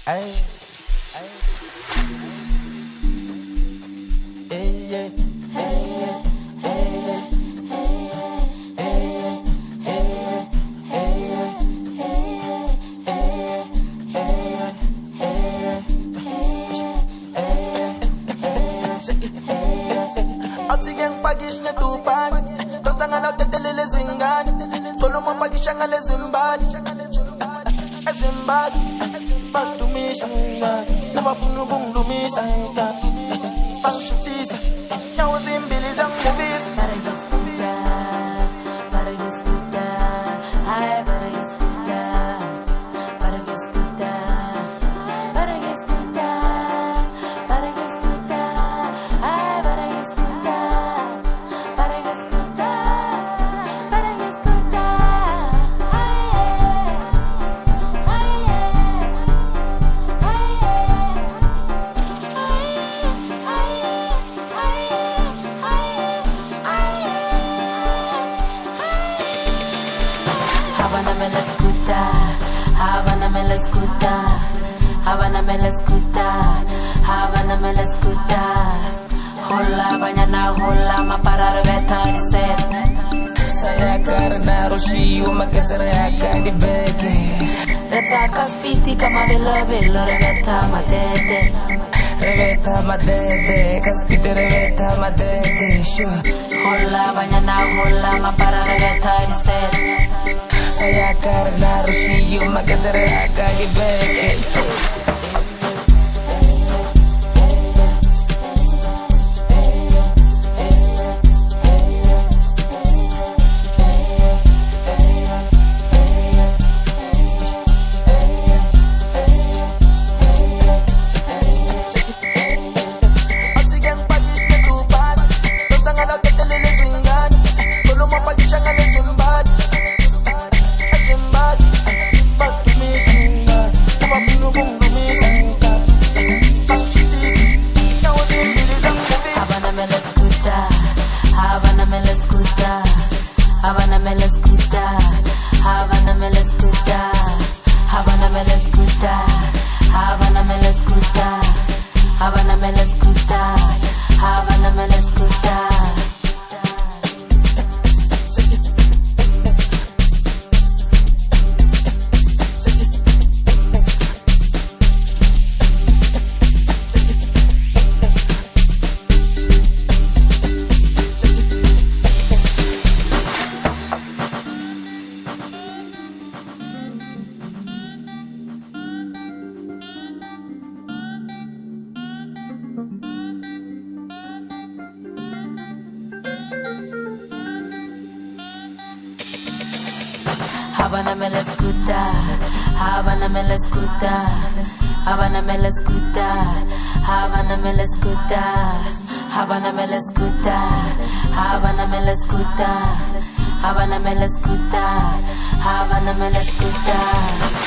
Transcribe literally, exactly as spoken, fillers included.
Ay, ay. Hey, yeah. Hey, yeah. Hey, yeah. Hey, yeah. Hey, yeah. Hey, yeah. Hey, yeah. Pagish na tupan, tonsanga na tetelele zingani, solo mo pagisha ngale zimbali, zimbali, pas tumisha, na mafunu kunglumisha, pas shutisa, nyawo zimbili zang movies. Para escutar, para escutar, ay para escutar, para escutar, para escutar, para escutar, ay para escutar. Para escutar, Habana me la escuta, Habana me la escuta, Habana me la escuta, Habana me la escuta. Hola, mañana hola, ma para reventar y set. Saya karena roshi umakazara kagibeke. Reta kaspiti kama vela vela reveta matete. Reveta madede, kaspiti reveta madede. Sure. Hola, mañana hola, ma para reventar y set. Saya karena roshi umakazara kagibeke. Habana me la escuta, Habana me la escuta, Habana me la escuta, Habana me la escuta, Habana me la escuta, Habana me la escuta, Habana me la escuta, Habana me la escuta. Habana me la escuta, Habana me la escuta, Habana me la escuta, Habana me la escuta, Habana me la escuta, Habana me la escuta, Habana me la escuta, Habana me la escuta.